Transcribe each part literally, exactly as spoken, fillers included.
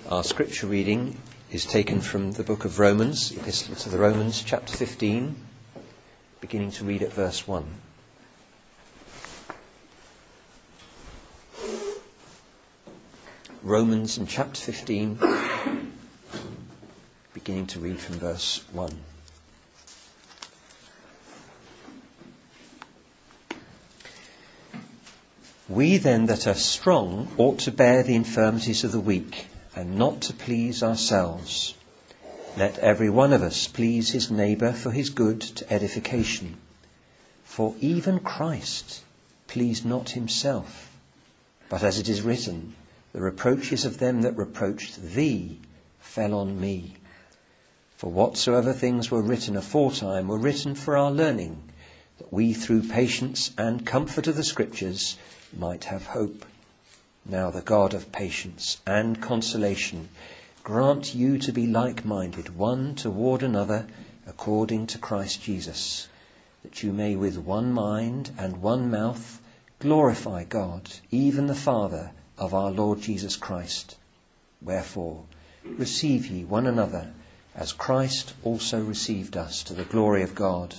Our scripture reading is taken from the book of Romans, Epistle to the Romans, chapter fifteen, beginning to read at verse one. Romans in chapter fifteen, beginning to read from verse one. We then that are strong ought to bear the infirmities of the weak, and not to please ourselves. Let every one of us please his neighbour for his good to edification. For even Christ pleased not himself, but as it is written, the reproaches of them that reproached thee fell on me. For whatsoever things were written aforetime were written for our learning, that we through patience and comfort of the Scriptures might have hope. Now the God of patience and consolation grant you to be like-minded one toward another according to Christ Jesus, that you may with one mind and one mouth glorify God, even the Father of our Lord Jesus Christ. Wherefore, receive ye one another, as Christ also received us to the glory of God.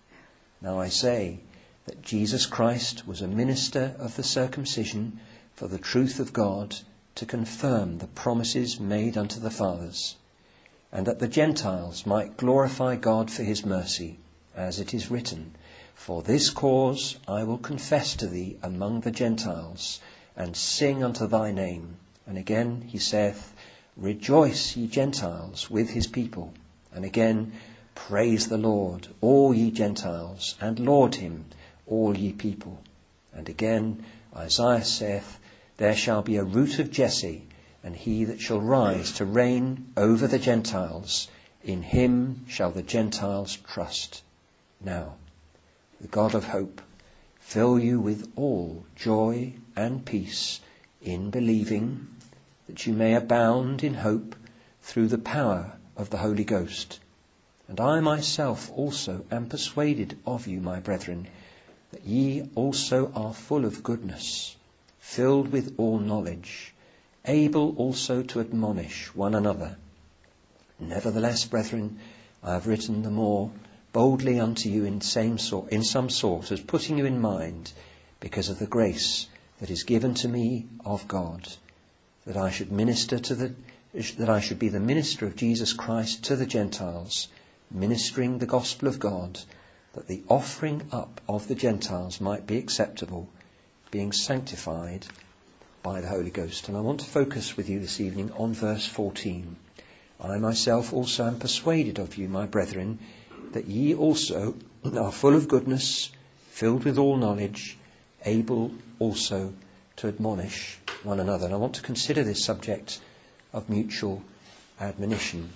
Now I say that Jesus Christ was a minister of the circumcision for the truth of God, to confirm the promises made unto the fathers, and that the Gentiles might glorify God for his mercy, as it is written, For this cause I will confess to thee among the Gentiles, and sing unto thy name. And again he saith, Rejoice, ye Gentiles, with his people. And again, Praise the Lord, all ye Gentiles, and laud him, all ye people. And again, Isaiah saith, There shall be a root of Jesse, and he that shall rise to reign over the Gentiles. In him shall the Gentiles trust. Now, the God of hope fill you with all joy and peace in believing, that you may abound in hope through the power of the Holy Ghost. And I myself also am persuaded of you, my brethren, that ye also are full of goodness, filled with all knowledge, able also to admonish one another. Nevertheless, brethren, I have written the more boldly unto you in same sort, in some sort, as putting you in mind, because of the grace that is given to me of God, that I should minister to the, that I should be the minister of Jesus Christ to the Gentiles, ministering the gospel of God, that the offering up of the Gentiles might be acceptable, being sanctified by the Holy Ghost. And I want to focus with you this evening on verse fourteen. I myself also am persuaded of you, my brethren, that ye also are full of goodness, filled with all knowledge, able also to admonish one another. And I want to consider this subject of mutual admonition.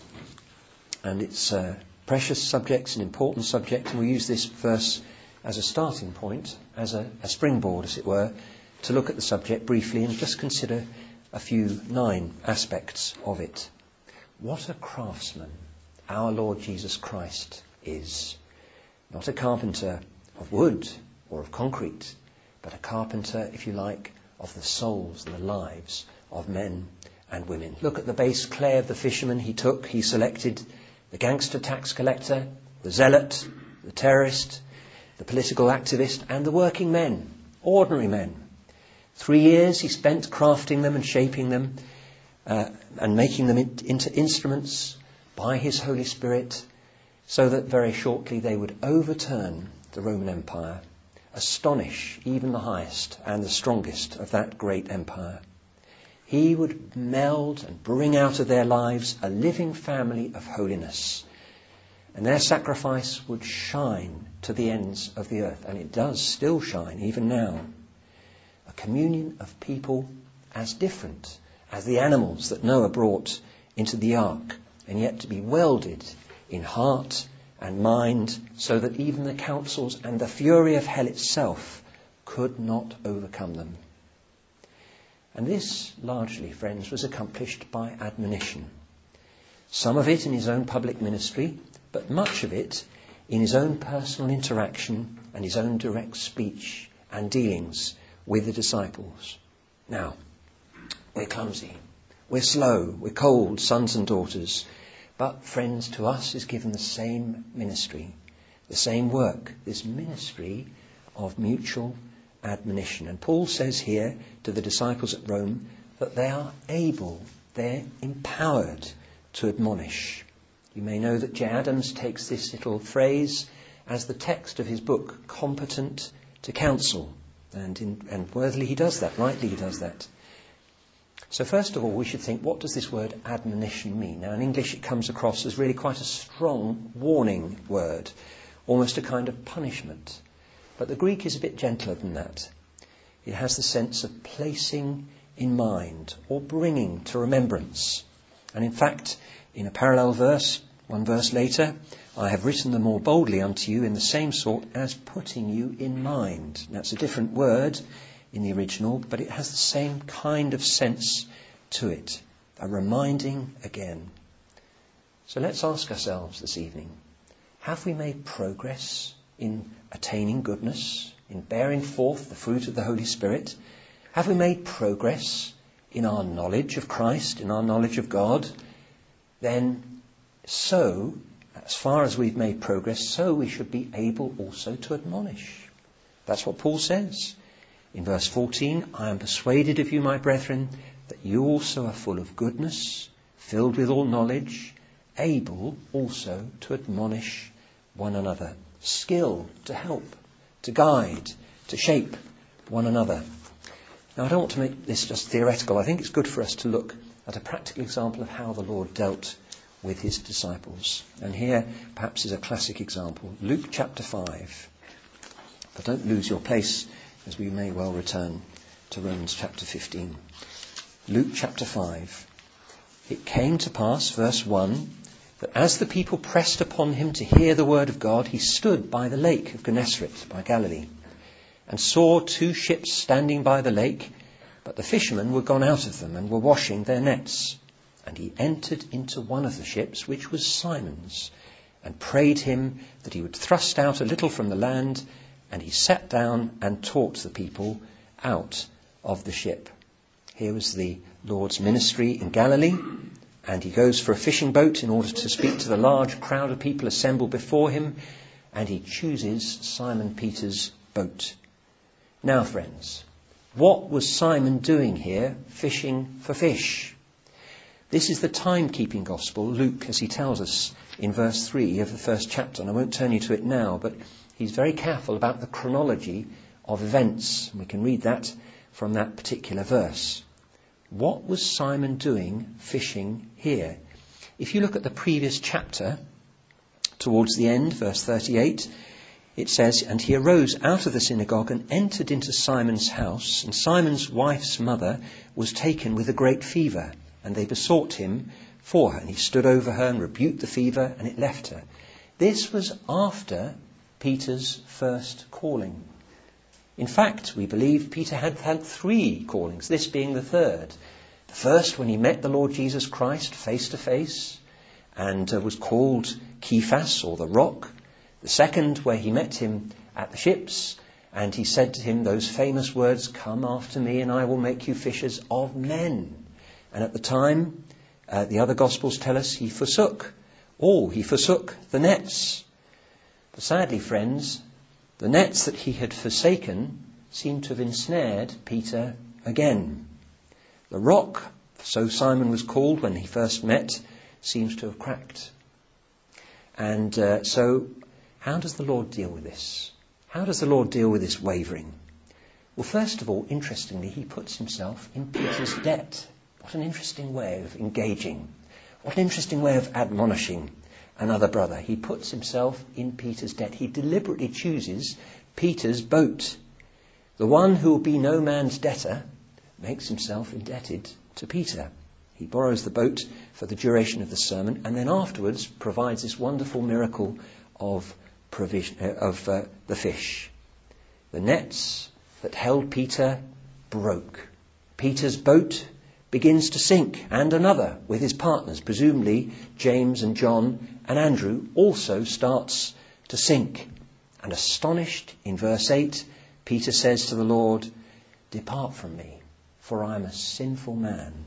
And it's a precious subject, an important subject, and we use this verse as a starting point, as a, a springboard, as it were, to look at the subject briefly and just consider a few nine aspects of it. What a craftsman our Lord Jesus Christ is. Not a carpenter of wood or of concrete, but a carpenter, if you like, of the souls and the lives of men and women. Look at the base clay of the fisherman he took. He selected the gangster tax collector, the zealot, the terrorist, the political activist, and the working men, ordinary men. Three years he spent crafting them and shaping them uh, and making them in, into instruments by his Holy Spirit, so that very shortly they would overturn the Roman Empire, astonish even the highest and the strongest of that great empire. He would meld and bring out of their lives a living family of holiness. And their sacrifice would shine to the ends of the earth. And it does still shine, even now. A communion of people as different as the animals that Noah brought into the ark, and yet to be welded in heart and mind, so that even the councils and the fury of hell itself could not overcome them. And this, largely, friends, was accomplished by admonition. Some of it in his own public ministry, but much of it in his own personal interaction and his own direct speech and dealings with the disciples. Now, we're clumsy. We're slow, we're cold, sons and daughters. But, friends, to us is given the same ministry, the same work, this ministry of mutual admonition. And Paul says here to the disciples at Rome that they are able, they're empowered to admonish. You may know that J. Adams takes this little phrase as the text of his book, Competent to Counsel. And, in, and worthily he does that, rightly he does that. So first of all, we should think, what does this word admonition mean? Now, in English it comes across as really quite a strong warning word, almost a kind of punishment. But the Greek is a bit gentler than that. It has the sense of placing in mind or bringing to remembrance. And in fact, in a parallel verse, one verse later, I have written the more boldly unto you in the same sort as putting you in mind. That's a different word in the original, but it has the same kind of sense to it, a reminding again. So let's ask ourselves this evening, have we made progress in attaining goodness, in bearing forth the fruit of the Holy Spirit? Have we made progress in our knowledge of Christ, in our knowledge of God? Then so, as far as we've made progress, so we should be able also to admonish. That's what Paul says. In verse fourteen, I am persuaded of you, my brethren, that you also are full of goodness, filled with all knowledge, able also to admonish one another. Skill to help, to guide, to shape one another. Now, I don't want to make this just theoretical. I think it's good for us to look at a practical example of how the Lord dealt with his disciples. And here, perhaps, is a classic example. Luke chapter five. But don't lose your place, as we may well return to Romans chapter fifteen. Luke chapter five. It came to pass, verse one, that as the people pressed upon him to hear the word of God, he stood by the lake of Gennesaret, by Galilee, and saw two ships standing by the lake, but the fishermen were gone out of them and were washing their nets. And he entered into one of the ships, which was Simon's, and prayed him that he would thrust out a little from the land, and he sat down and taught the people out of the ship. Here was the Lord's ministry in Galilee, and he goes for a fishing boat in order to speak to the large crowd of people assembled before him, and he chooses Simon Peter's boat. Now, friends, what was Simon doing here, fishing for fish? This is the timekeeping gospel, Luke, as he tells us in verse three of the first chapter, and I won't turn you to it now, but he's very careful about the chronology of events. We can read that from that particular verse. What was Simon doing fishing here? If you look at the previous chapter, towards the end, verse thirty-eight, it says, and he arose out of the synagogue and entered into Simon's house, and Simon's wife's mother was taken with a great fever, and they besought him for her. And he stood over her and rebuked the fever, and it left her. This was after Peter's first calling. In fact, we believe Peter had had three callings, this being the third. The first when he met the Lord Jesus Christ face to face and uh, was called Cephas, or the rock. The second where he met him at the ships and he said to him those famous words, come after me and I will make you fishers of men. And at the time, uh, the other Gospels tell us he forsook all. He forsook the nets. But sadly, friends, the nets that he had forsaken seemed to have ensnared Peter again. The rock, so Simon was called when he first met, seems to have cracked. And uh, so how does the Lord deal with this? How does the Lord deal with this wavering? Well, first of all, interestingly, he puts himself in Peter's debt. What an interesting way of engaging. What an interesting way of admonishing another brother. He puts himself in Peter's debt. He deliberately chooses Peter's boat. The one who will be no man's debtor makes himself indebted to Peter. He borrows the boat for the duration of the sermon and then afterwards provides this wonderful miracle of provision uh, of uh, the fish. The nets that held Peter broke. Peter's boat begins to sink, and another with his partners, presumably James and John and Andrew, also starts to sink. And astonished, in verse eight, Peter says to the Lord, depart from me, for I am a sinful man.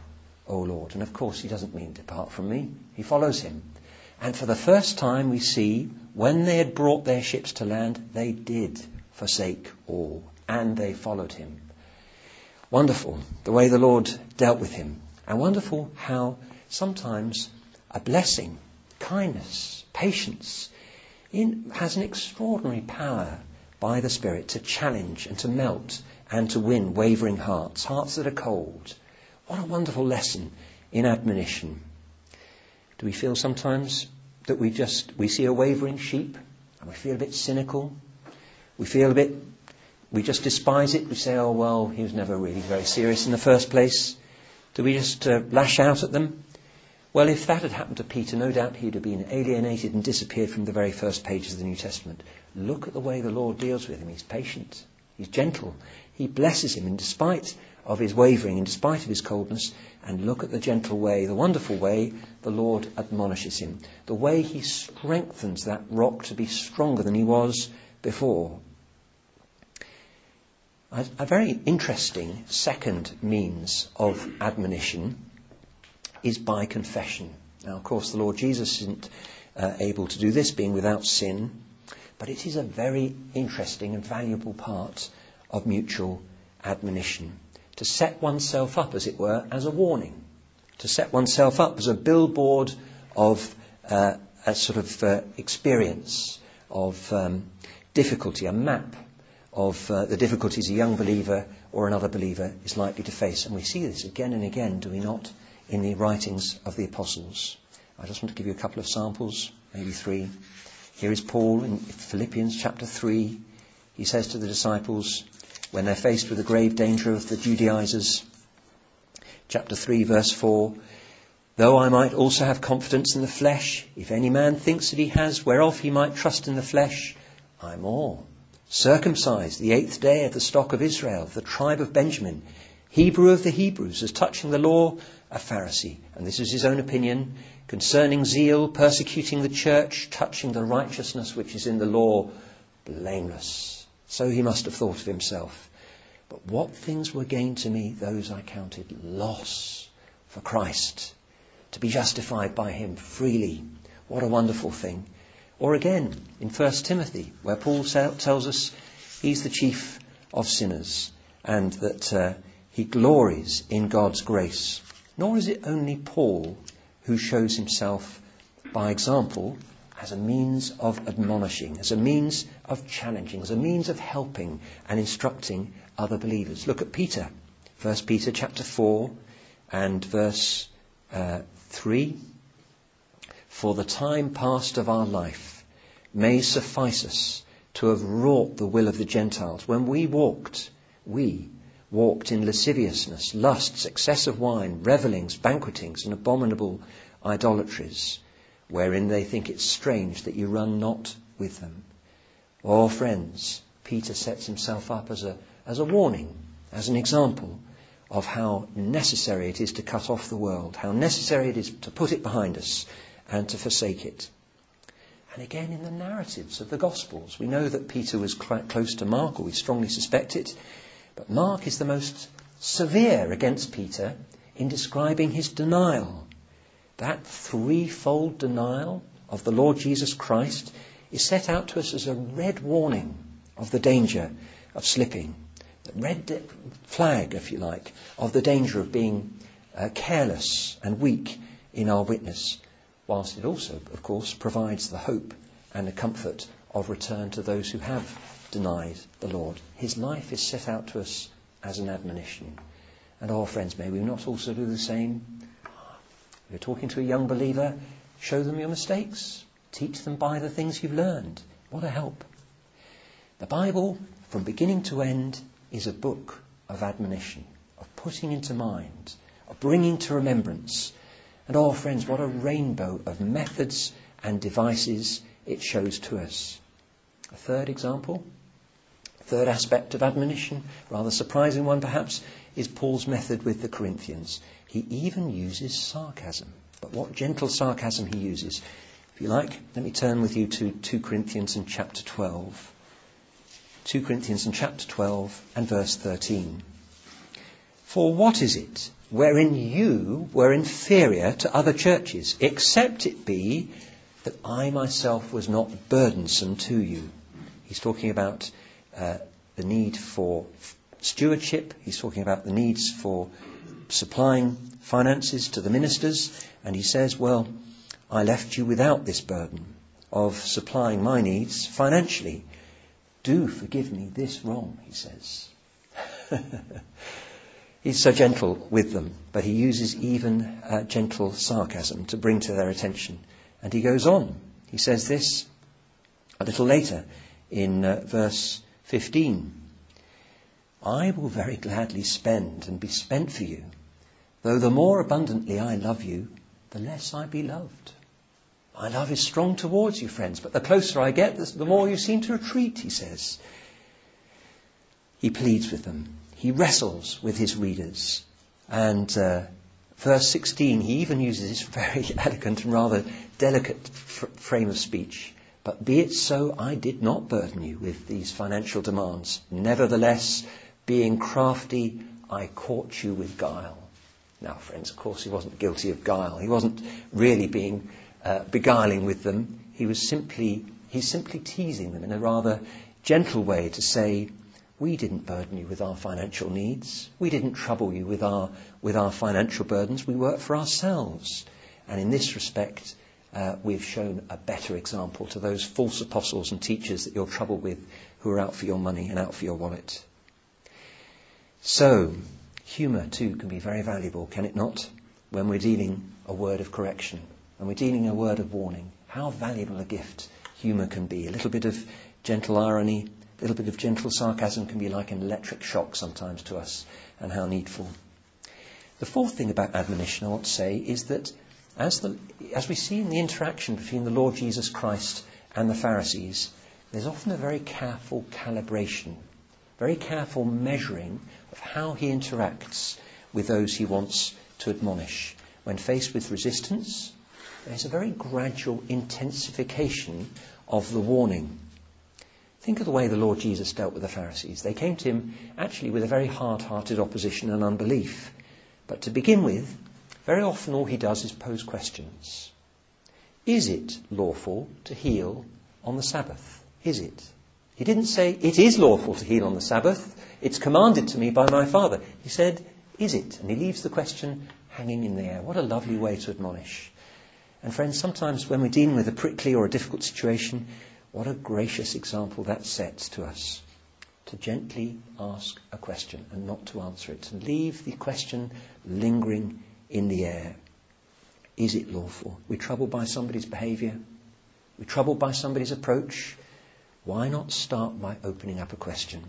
O Lord. And of course he doesn't mean depart from me. He follows him. And for the first time we see, when they had brought their ships to land, they did forsake all, and they followed him. Wonderful, the way the Lord dealt with him. And wonderful how sometimes a blessing, kindness, patience in, has an extraordinary power by the Spirit to challenge and to melt and to win wavering hearts, hearts that are cold. What a wonderful lesson in admonition. Do we feel sometimes that we just, we see a wavering sheep and we feel a bit cynical? We feel a bit, we just despise it. We say, oh, well, he was never really very serious in the first place. Do we just uh, lash out at them? Well, if that had happened to Peter, no doubt he'd have been alienated and disappeared from the very first pages of the New Testament. Look at the way the Lord deals with him. He's patient. He's gentle. He blesses him in despite of his wavering, in spite of his coldness. And look at the gentle way, the wonderful way the Lord admonishes him. The way he strengthens that rock to be stronger than he was before. A, a very interesting second means of admonition is by confession. Now, of course, the Lord Jesus isn't uh, able to do this, being without sin, but it is a very interesting and valuable part of mutual admonition. To set oneself up, as it were, as a warning. To set oneself up as a billboard of uh, a sort of uh, experience, of um, difficulty, a map of uh, the difficulties a young believer or another believer is likely to face. And we see this again and again, do we not, in the writings of the apostles. I just want to give you a couple of samples, maybe three. Here is Paul in Philippians chapter three. He says to the disciples, when they're faced with the grave danger of the Judaizers, chapter three, verse four, though I might also have confidence in the flesh, if any man thinks that he has whereof he might trust in the flesh, I more. Circumcised the eighth day of the stock of Israel, of the tribe of Benjamin, Hebrew of the Hebrews, as touching the law, a Pharisee. And this is his own opinion, concerning zeal, persecuting the church, touching the righteousness which is in the law, blameless. So he must have thought of himself. But what things were gained to me, those I counted loss for Christ. To be justified by him freely. What a wonderful thing. Or again, in First Timothy, where Paul tells us he's the chief of sinners and that uh, he glories in God's grace. Nor is it only Paul who shows himself by example as a means of admonishing, as a means of challenging, as a means of helping and instructing other believers. Look at Peter, First Peter chapter four and verse uh, three. For the time past of our life may suffice us to have wrought the will of the Gentiles. When we walked, we walked in lasciviousness, lusts, excess of wine, revellings, banquetings, and abominable idolatries, wherein they think it strange that you run not with them. Oh, friends, Peter sets himself up as a, as a warning, as an example of how necessary it is to cut off the world, how necessary it is to put it behind us and to forsake it. And again, in the narratives of the Gospels, we know that Peter was quite close to Mark, or we strongly suspect it, but Mark is the most severe against Peter in describing his denial. That threefold denial of the Lord Jesus Christ is set out to us as a red warning of the danger of slipping. The red de- flag, if you like, of the danger of being uh, careless and weak in our witness. Whilst it also, of course, provides the hope and the comfort of return to those who have denied the Lord. His life is set out to us as an admonition. And our friends, may we not also do the same? If you're talking to a young believer, show them your mistakes. Teach them by the things you've learned. What a help. The Bible, from beginning to end, is a book of admonition, of putting into mind, of bringing to remembrance. And our friends, what a rainbow of methods and devices it shows to us. A third example, a third aspect of admonition, rather surprising one perhaps, is Paul's method with the Corinthians. He even uses sarcasm. But what gentle sarcasm he uses. If you like, let me turn with you to Second Corinthians in chapter twelve. Second Corinthians in chapter twelve and verse thirteen. For what is it wherein you were inferior to other churches, except it be that I myself was not burdensome to you? He's talking about uh, the need for stewardship. He's talking about the needs for supplying finances to the ministers. And he says, well, I left you without this burden of supplying my needs financially. Do forgive me this wrong, he says. He's so gentle with them, but he uses even uh, gentle sarcasm to bring to their attention. And he goes on. He says this a little later in uh, verse fifteen. I will very gladly spend and be spent for you, though the more abundantly I love you, the less I be loved. My love is strong towards you, friends, but the closer I get, the more you seem to retreat, he says. He pleads with them. He wrestles with his readers. And uh, verse sixteen, he even uses this very elegant and rather delicate f- frame of speech. But be it so, I did not burden you with these financial demands. Nevertheless, being crafty, I caught you with guile. Now, friends, of course, he wasn't guilty of guile. He wasn't really being uh, beguiling with them. He was simply, he's simply teasing them in a rather gentle way to say, we didn't burden you with our financial needs. We didn't trouble you with our with our financial burdens. We work for ourselves. And in this respect, uh, we've shown a better example to those false apostles and teachers that you're troubled with, who are out for your money and out for your wallet. So, humour too can be very valuable, can it not? When we're dealing a word of correction, when we're dealing a word of warning. How valuable a gift humour can be. A little bit of gentle irony, a little bit of gentle sarcasm can be like an electric shock sometimes to us, and how needful. The fourth thing about admonition I want to say is that as the as we see in the interaction between the Lord Jesus Christ and the Pharisees, there's often a very careful calibration, very careful measuring of how he interacts with those he wants to admonish. When faced with resistance, there's a very gradual intensification of the warning. Think of the way the Lord Jesus dealt with the Pharisees. They came to him actually with a very hard-hearted opposition and unbelief. But to begin with, very often all he does is pose questions. Is it lawful to heal on the Sabbath? Is it? He didn't say, it is lawful to heal on the Sabbath. It's commanded to me by my Father. He said, is it? And he leaves the question hanging in the air. What a lovely way to admonish. And friends, sometimes when we're dealing with a prickly or a difficult situation, what a gracious example that sets to us. To gently ask a question and not to answer it. To leave the question lingering in the air. Is it lawful? We're troubled by somebody's behaviour. We're troubled by somebody's approach. Why not start by opening up a question?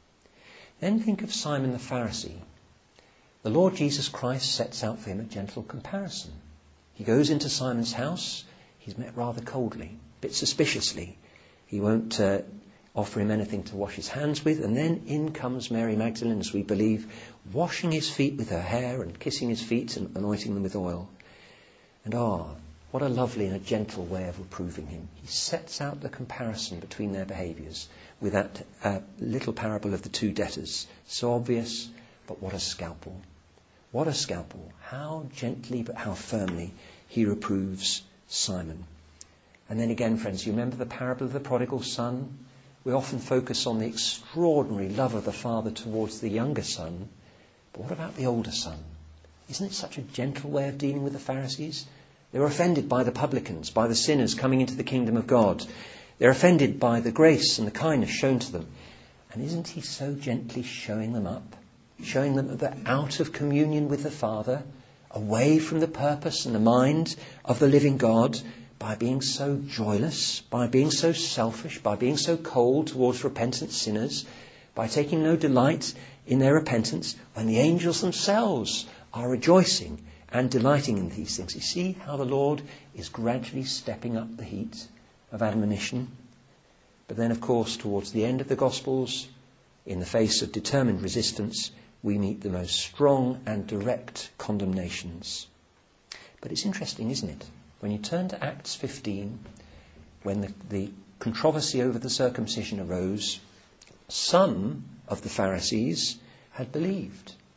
Then think of Simon the Pharisee. The Lord Jesus Christ sets out for him a gentle comparison. He goes into Simon's house. He's met rather coldly, a bit suspiciously. He won't uh, offer him anything to wash his hands with. And then in comes Mary Magdalene, as we believe, washing his feet with her hair and kissing his feet and anointing them with oil. And ah, what a lovely and a gentle way of reproving him. He sets out the comparison between their behaviours with that uh, little parable of the two debtors. So obvious, but what a scalpel. What a scalpel. How gently but how firmly he reproves Simon. And then again, friends, you remember the parable of the prodigal son? We often focus on the extraordinary love of the father towards the younger son. But what about the older son? Isn't it such a gentle way of dealing with the Pharisees? They were offended by the publicans, by the sinners coming into the kingdom of God. They're offended by the grace and the kindness shown to them. And isn't he so gently showing them up? Showing them that they're out of communion with the Father, away from the purpose and the mind of the living God, by being so joyless, by being so selfish, by being so cold towards repentant sinners, by taking no delight in their repentance, when the angels themselves are rejoicing and delighting in these things. You see how the Lord is gradually stepping up the heat of admonition. But then, of course, towards the end of the Gospels, in the face of determined resistance, we meet the most strong and direct condemnations. But it's interesting, isn't it? When you turn to Acts fifteen, when the, the controversy over the circumcision arose, some of the Pharisees had believed.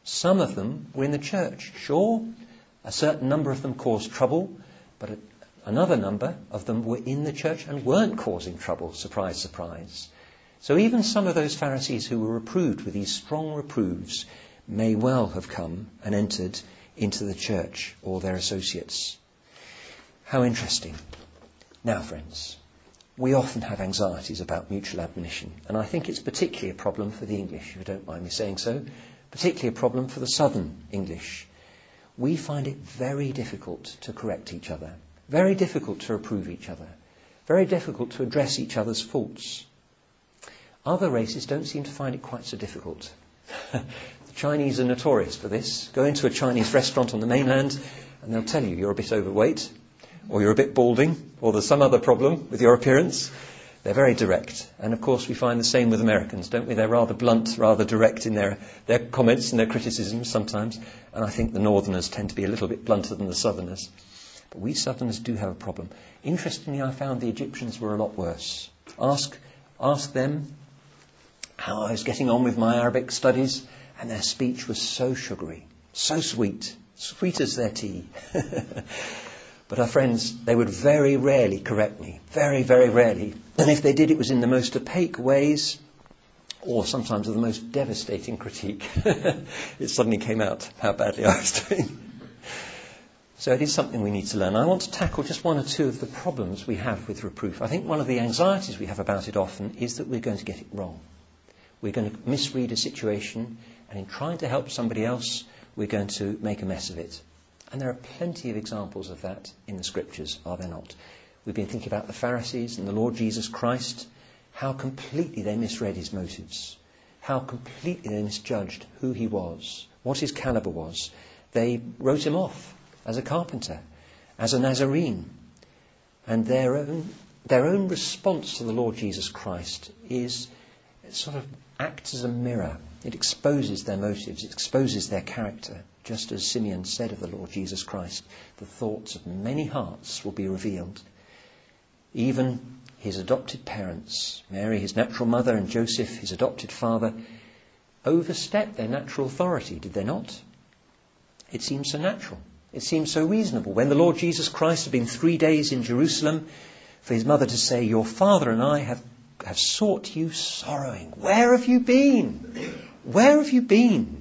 Some of them were in the church. Sure, a certain number of them caused trouble, but a, another number of them were in the church and weren't causing trouble. Surprise, surprise. So even some of those Pharisees who were reproved with these strong reproofs may well have come and entered into the church or their associates. How interesting. Now, friends, we often have anxieties about mutual admonition, and I think it's particularly a problem for the English, if you don't mind me saying so, particularly a problem for the southern English. We find it very difficult to correct each other, very difficult to reprove each other, very difficult to address each other's faults. Other races don't seem to find it quite so difficult. The Chinese are notorious for this. Go into a Chinese restaurant on the mainland and they'll tell you you're a bit overweight, or you're a bit balding, or there's some other problem with your appearance. They're very direct. And of course we find the same with Americans, don't we? They're rather blunt, rather direct in their, their comments and their criticisms sometimes. And I think the northerners tend to be a little bit blunter than the southerners. But we southerners do have a problem. Interestingly, I found the Egyptians were a lot worse. Ask, ask them how I was getting on with my Arabic studies, and their speech was so sugary, so sweet, sweet as their tea. But our friends, they would very rarely correct me, very, very rarely. And if they did, it was in the most opaque ways, or sometimes with the most devastating critique. It suddenly came out how badly I was doing. So it is something we need to learn. I want to tackle just one or two of the problems we have with reproof. I think one of the anxieties we have about it often is that we're going to get it wrong. We're going to misread a situation, and in trying to help somebody else, we're going to make a mess of it. And there are plenty of examples of that in the Scriptures, are there not? We've been thinking about the Pharisees and the Lord Jesus Christ, how completely they misread his motives, how completely they misjudged who he was, what his caliber was. They wrote him off as a carpenter, as a Nazarene. And their own, their own response to the Lord Jesus Christ is it sort of acts as a mirror. It exposes their motives, it exposes their character. Just as Simeon said of the Lord Jesus Christ, the thoughts of many hearts will be revealed. Even his adopted parents, Mary, his natural mother, and Joseph, his adopted father, overstepped their natural authority, did they not? It seems so natural. It seems so reasonable. When the Lord Jesus Christ had been three days in Jerusalem, for his mother to say, "Your father and I have, have sought you sorrowing. Where have you been? Where have you been?"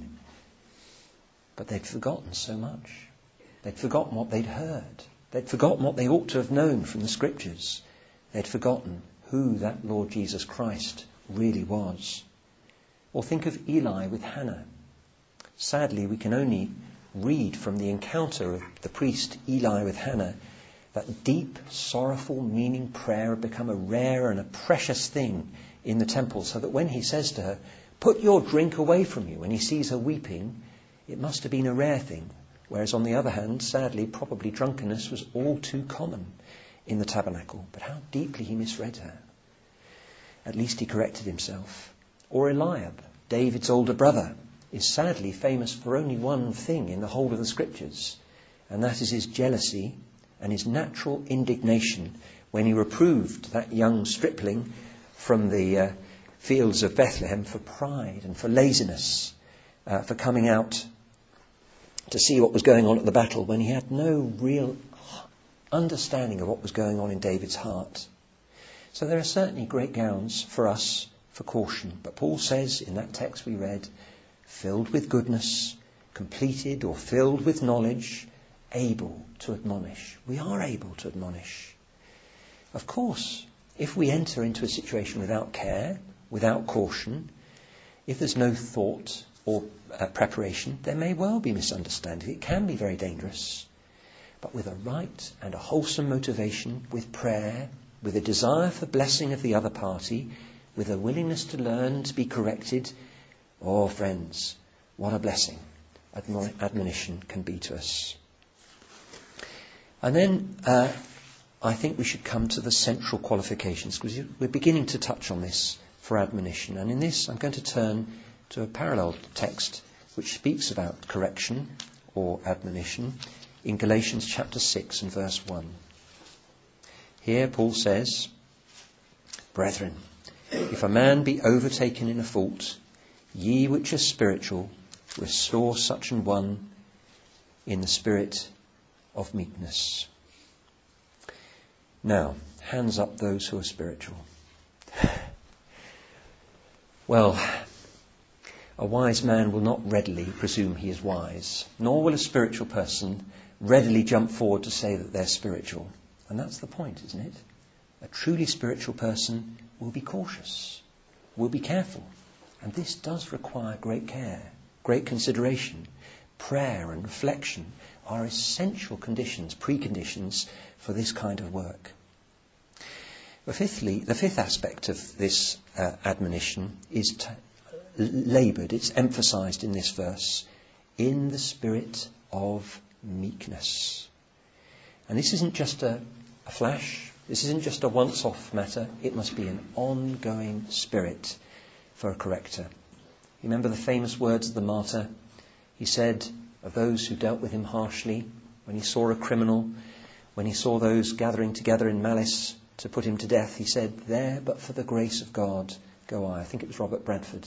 But they'd forgotten so much. They'd forgotten what they'd heard. They'd forgotten what they ought to have known from the Scriptures. They'd forgotten who that Lord Jesus Christ really was. Or think of Eli with Hannah. Sadly, we can only read from the encounter of the priest Eli with Hannah that deep, sorrowful, meaning prayer had become a rare and a precious thing in the temple, so that when he says to her, "Put your drink away from you," when he sees her weeping, it must have been a rare thing. Whereas on the other hand, sadly, probably drunkenness was all too common in the tabernacle. But how deeply he misread her. At least he corrected himself. Or Eliab, David's older brother, is sadly famous for only one thing in the whole of the Scriptures, and that is his jealousy and his natural indignation when he reproved that young stripling from the uh, fields of Bethlehem for pride and for laziness, uh, for coming out to see what was going on at the battle when he had no real understanding of what was going on in David's heart. So there are certainly great grounds for us for caution. But Paul says in that text we read, filled with goodness, completed or filled with knowledge, able to admonish. We are able to admonish. Of course, if we enter into a situation without care, without caution, if there's no thought or uh, preparation, there may well be misunderstanding. It can be very dangerous. But with a right and a wholesome motivation, with prayer, with a desire for the blessing of the other party, with a willingness to learn, to be corrected, oh, friends, what a blessing admon- admonition can be to us. And then uh, I think we should come to the central qualifications, because we're beginning to touch on this for admonition. And in this, I'm going to turn to a parallel text which speaks about correction or admonition in Galatians chapter six and verse one. Here Paul says, "Brethren, if a man be overtaken in a fault, ye which are spiritual, restore such an one in the spirit of meekness. Now, hands up those who are spiritual. Well, a wise man will not readily presume he is wise, nor will a spiritual person readily jump forward to say that they're spiritual. And that's the point, isn't it? A truly spiritual person will be cautious, will be careful. And this does require great care, great consideration. Prayer and reflection are essential conditions, preconditions for this kind of work. But fifthly, the fifth aspect of this uh, admonition is t- laboured, it's emphasised in this verse, in the spirit of meekness. And this isn't just a, a flash, this isn't just a once-off matter, it must be an ongoing spirit for a corrector. You remember the famous words of the martyr? He said of those who dealt with him harshly, when he saw a criminal, when he saw those gathering together in malice to put him to death, he said, "There, but for the grace of God, go I." I think it was Robert Bradford.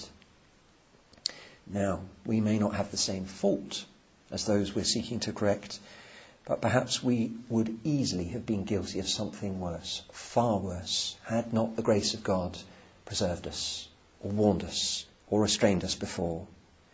Now, we may not have the same fault as those we're seeking to correct, but perhaps we would easily have been guilty of something worse, far worse, had not the grace of God preserved us, or warned us, or restrained us before.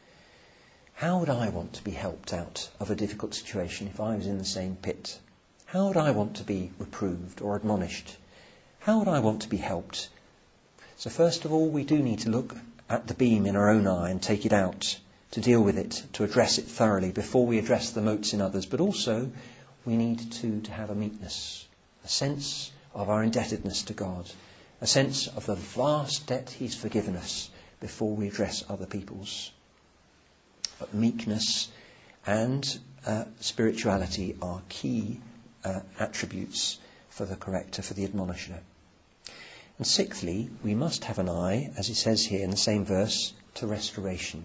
How would I want to be helped out of a difficult situation if I was in the same pit? How would I want to be reproved or admonished? How would I want to be helped? So first of all, we do need to look at the beam in our own eye and take it out, to deal with it, to address it thoroughly before we address the motes in others. But also, we need to, to have a meekness, a sense of our indebtedness to God, a sense of the vast debt he's forgiven us before we address other people's. But meekness and uh, spirituality are key uh, attributes for the corrector, for the admonisher. And sixthly, we must have an eye, as it says here in the same verse, to restoration.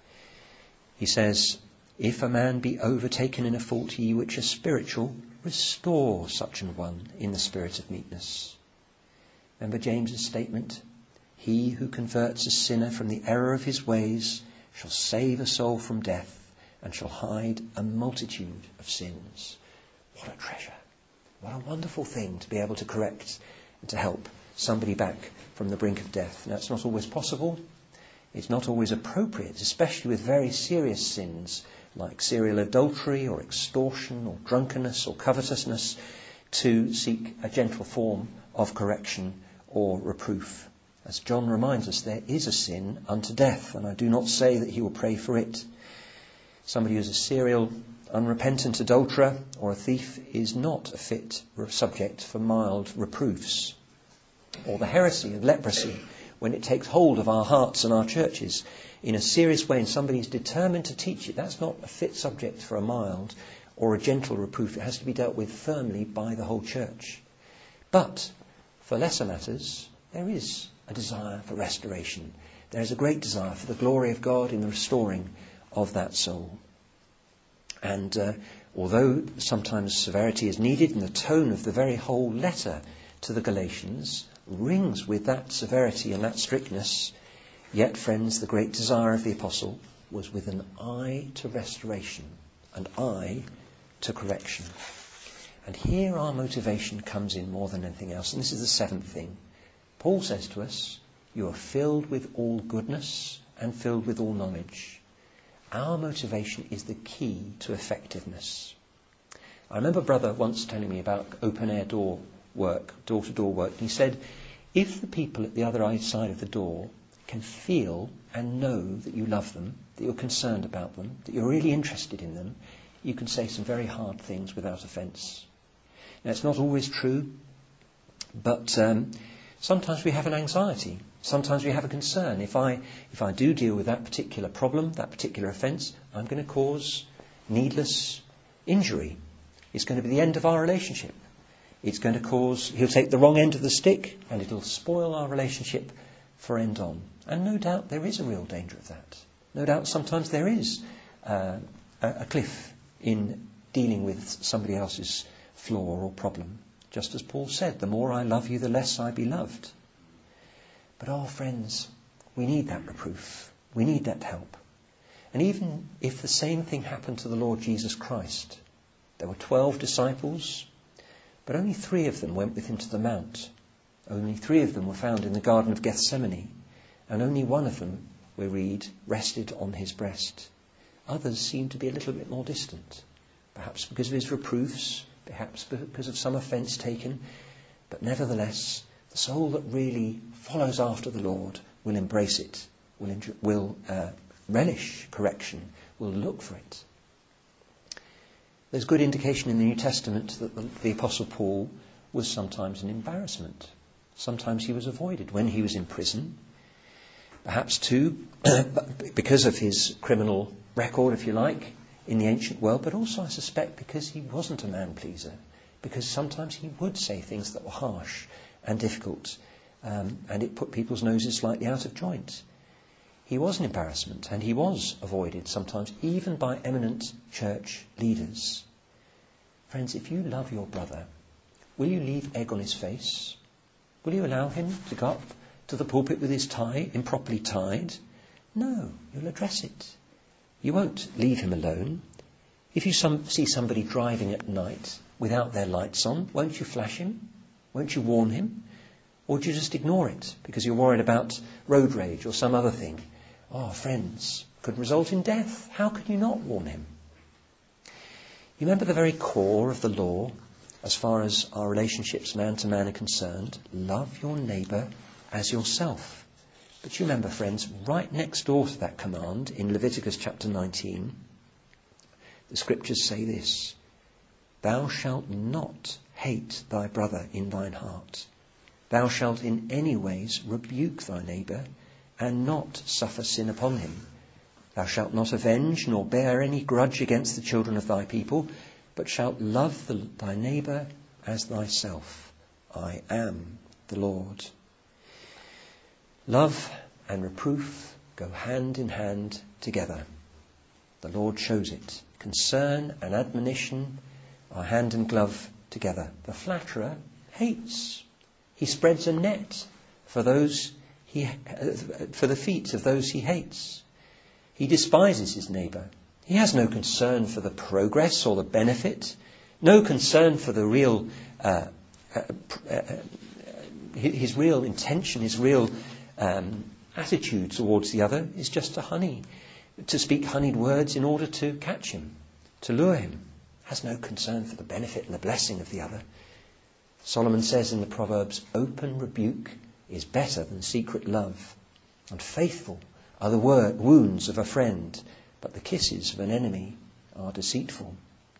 He says, "If a man be overtaken in a fault, ye which are spiritual, restore such an one in the spirit of meekness." Remember James's statement? "He who converts a sinner from the error of his ways shall save a soul from death and shall hide a multitude of sins." What a treasure. What a wonderful thing to be able to correct and to help somebody back from the brink of death. Now, it's not always possible. It's not always appropriate, especially with very serious sins like serial adultery or extortion or drunkenness or covetousness, to seek a gentle form of correction or reproof. As John reminds us, there is a sin unto death, and I do not say that he will pray for it. Somebody who's a serial, unrepentant adulterer or a thief is not a fit subject for mild reproofs. Or the heresy of leprosy, when it takes hold of our hearts and our churches in a serious way and somebody is determined to teach it, that's not a fit subject for a mild or a gentle reproof. It has to be dealt with firmly by the whole church. But for lesser matters, there is a desire for restoration. There is a great desire for the glory of God in the restoring of that soul. And uh, although sometimes severity is needed, and the tone of the very whole letter to the Galatians rings with that severity and that strictness, yet, friends, the great desire of the apostle was with an eye to restoration, an eye to correction. And here our motivation comes in more than anything else. And this is the seventh thing. Paul says to us, "You are filled with all goodness and filled with all knowledge." Our motivation is the key to effectiveness. I remember a brother once telling me about open-air door work, door-to-door work. He said, if the people at the other side of the door can feel and know that you love them, that you're concerned about them, that you're really interested in them, you can say some very hard things without offence. Now, it's not always true, but um, sometimes we have an anxiety. Sometimes we have a concern. If I if I do deal with that particular problem, that particular offence, I'm going to cause needless injury. It's going to be the end of our relationship. It's going to cause, he'll take the wrong end of the stick and it'll spoil our relationship for end on. And no doubt there is a real danger of that. No doubt sometimes there is uh, a, a cliff in dealing with somebody else's flaw or problem. Just as Paul said, the more I love you, the less I be loved. But oh, friends, we need that reproof. We need that help. And even if the same thing happened to the Lord Jesus Christ, there were twelve disciples, but only three of them went with him to the mount. Only three of them were found in the Garden of Gethsemane, and only one of them, we read, rested on his breast. Others seemed to be a little bit more distant, perhaps because of his reproofs, perhaps because of some offence taken, but nevertheless, the soul that really follows after the Lord will embrace it, will, enjoy, will uh, relish correction, will look for it. There's good indication in the New Testament that the, the Apostle Paul was sometimes an embarrassment. Sometimes he was avoided when he was in prison. Perhaps too, because of his criminal record, if you like, in the ancient world, but also I suspect because he wasn't a man-pleaser, because sometimes he would say things that were harsh and difficult, um, and it put people's noses slightly out of joint. He was an embarrassment, and he was avoided sometimes, even by eminent church leaders. Friends, if you love your brother, will you leave egg on his face? Will you allow him to go up to the pulpit with his tie improperly tied? No, you'll address it. You won't leave him alone. If you some, see somebody driving at night without their lights on, won't you flash him? Won't you warn him? Or do you just ignore it because you're worried about road rage or some other thing? Oh, friends, could result in death. How can you not warn him? You remember the very core of the law, as far as our relationships man to man are concerned? Love your neighbour as yourself. But you remember, friends, right next door to that command in Leviticus chapter nineteen, the scriptures say this: Thou shalt not hate thy brother in thine heart. Thou shalt in any ways rebuke thy neighbour, and not suffer sin upon him. Thou shalt not avenge, nor bear any grudge against the children of thy people, but shalt love the, thy neighbour as thyself. I am the Lord. Love and reproof go hand in hand together. The Lord shows it. Concern and admonition are hand and glove together. The flatterer hates. He spreads a net for those he for the feet of those he hates. He despises his neighbour. He has no concern for the progress or the benefit, no concern for the real, uh, uh, uh, his real intention, his real um, attitude towards the other is just to honey, to speak honeyed words in order to catch him, to lure him. Has no concern for the benefit and the blessing of the other. Solomon says in the Proverbs, open rebuke is better than secret love, and faithful are the word, wounds of a friend, but the kisses of an enemy are deceitful.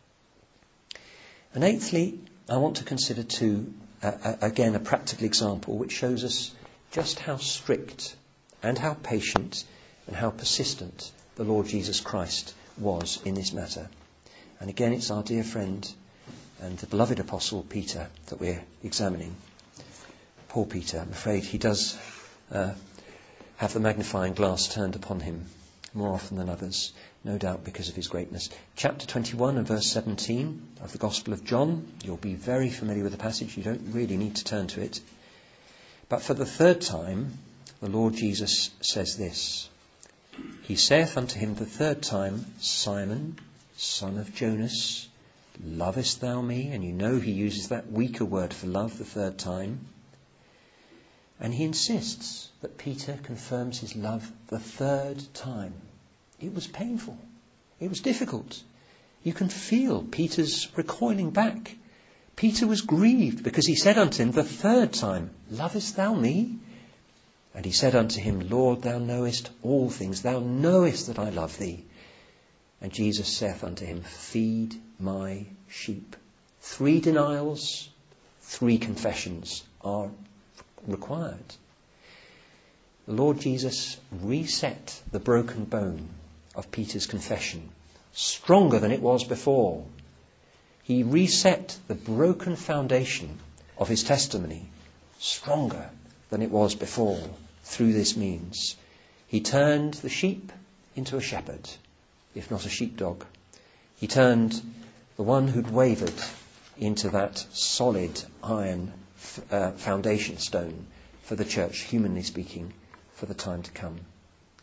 And eighthly, I want to consider too, uh, again, a practical example which shows us just how strict and how patient and how persistent the Lord Jesus Christ was in this matter. And again, it's our dear friend and the beloved apostle Peter that we're examining. Poor Peter, I'm afraid he does uh, have the magnifying glass turned upon him more often than others, no doubt because of his greatness. Chapter twenty-one and verse seventeen of the Gospel of John. You'll be very familiar with the passage. You don't really need to turn to it. But for the third time, the Lord Jesus says this. He saith unto him the third time, Simon, son of Jonas, lovest thou me? And you know he uses that weaker word for love the third time. And he insists that Peter confirms his love the third time. It was painful. It was difficult. You can feel Peter's recoiling back. Peter was grieved because he said unto him the third time, lovest thou me? And he said unto him, Lord, thou knowest all things. Thou knowest that I love thee. And Jesus saith unto him, feed my sheep. Three denials, three confessions are required. The Lord Jesus reset the broken bone of Peter's confession, stronger than it was before. He reset the broken foundation of his testimony, stronger than it was before, through this means. He turned the sheep into a shepherd, if not a sheepdog. He turned the one who'd wavered into that solid iron uh, foundation stone for the church, humanly speaking, for the time to come.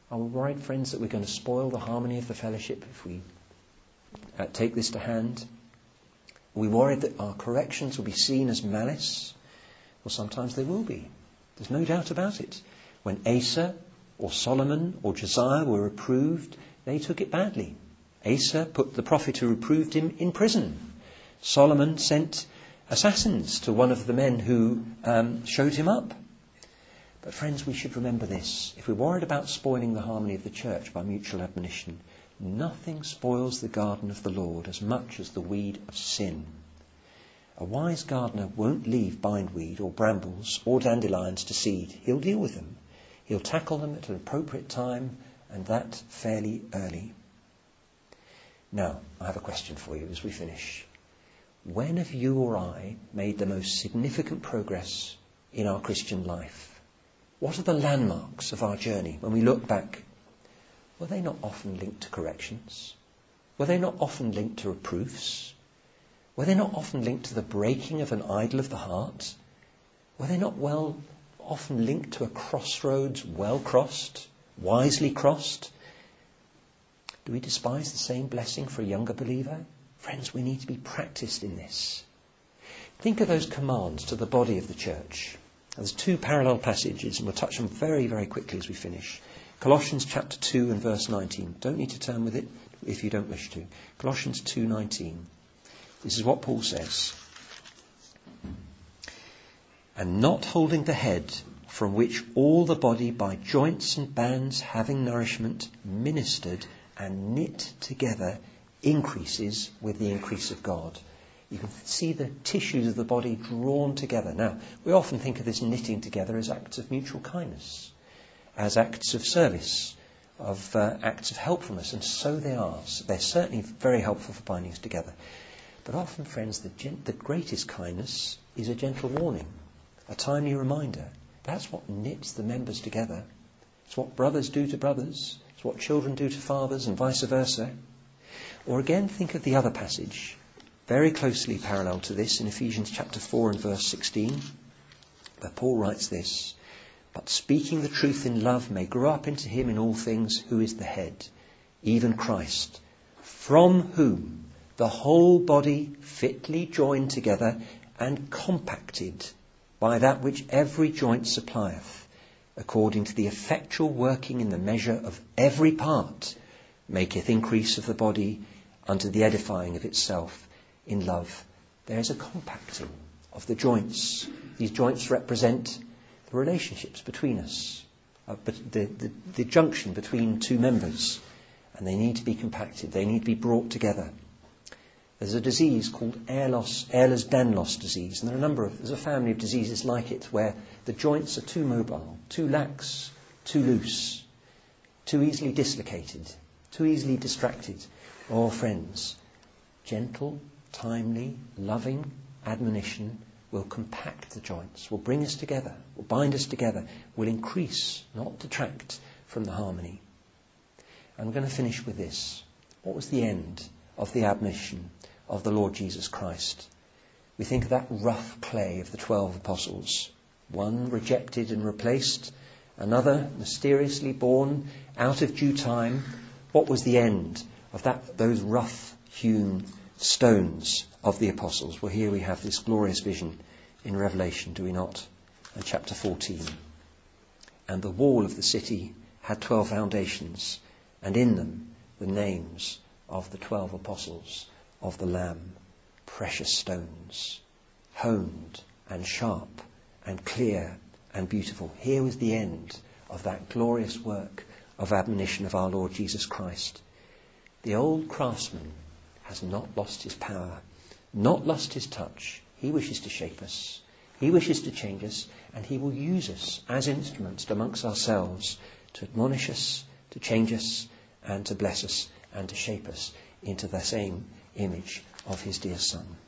Are we worried, friends, that we're going to spoil the harmony of the fellowship if we uh, take this to hand? Are we worried that our corrections will be seen as malice? Well, sometimes they will be. There's no doubt about it. When Asa or Solomon or Josiah were reproved, they took it badly. Asa put the prophet who reproved him in prison. Solomon sent assassins to one of the men who um, showed him up. But friends, we should remember this. If we're worried about spoiling the harmony of the church by mutual admonition, nothing spoils the garden of the Lord as much as the weed of sin. A wise gardener won't leave bindweed or brambles or dandelions to seed. He'll deal with them. He'll tackle them at an appropriate time, and that fairly early. Now, I have a question for you as we finish. When have you or I made the most significant progress in our Christian life? What are the landmarks of our journey when we look back? Were they not often linked to corrections? Were they not often linked to reproofs? Were they not often linked to the breaking of an idol of the heart? Were they not well often linked to a crossroads well crossed, wisely crossed? Do we despise the same blessing for a younger believer? Friends, we need to be practiced in this. Think of those commands to the body of the church. There's two parallel passages, and we'll touch them very, very quickly as we finish. Colossians chapter two and verse nineteen. Don't need to turn with it if you don't wish to. Colossians two nineteen. This is what Paul says. And not holding the head, from which all the body by joints and bands having nourishment ministered and knit together increases with the increase of God. You can see the tissues of the body drawn together. Now, we often think of this knitting together as acts of mutual kindness, as acts of service, of uh, acts of helpfulness, and so they are. So they're certainly very helpful for binding us together. But often, friends, the, gen- the greatest kindness is a gentle warning, a timely reminder. That's what knits the members together. It's what brothers do to brothers. It's what children do to fathers, and vice versa. Or again, think of the other passage, very closely parallel to this, in Ephesians chapter four and verse sixteen, where Paul writes this: But speaking the truth in love may grow up into him in all things who is the head, even Christ, from whom the whole body fitly joined together and compacted by that which every joint supplieth, according to the effectual working in the measure of every part, maketh increase of the body unto the edifying of itself in love. There is a compacting of the joints. These joints represent the relationships between us, uh, but the, the, the junction between two members, and they need to be compacted. They need to be brought together. There's a disease called Ehlers-Danlos disease, and there are a number of, there's a family of diseases like it, where the joints are too mobile, too lax, too loose, too easily dislocated, too easily distracted. Oh, friends, gentle, timely, loving admonition will compact the joints, will bring us together, will bind us together, will increase, not detract from the harmony. I'm going to finish with this. What was the end of the admonition of the Lord Jesus Christ? We think of that rough clay of the twelve apostles. One rejected and replaced, another mysteriously born out of due time. What was the end of that? Those rough-hewn stones of the apostles. Well, here we have this glorious vision in Revelation, do we not? And chapter fourteen. And the wall of the city had twelve foundations, and in them the names of the twelve apostles of the Lamb, precious stones, honed and sharp and clear and beautiful. Here was the end of that glorious work of admonition of our Lord Jesus Christ. The old craftsman has not lost his power, not lost his touch. He wishes to shape us. He wishes to change us, and he will use us as instruments amongst ourselves to admonish us, to change us, and to bless us, and to shape us into the same image of his dear Son.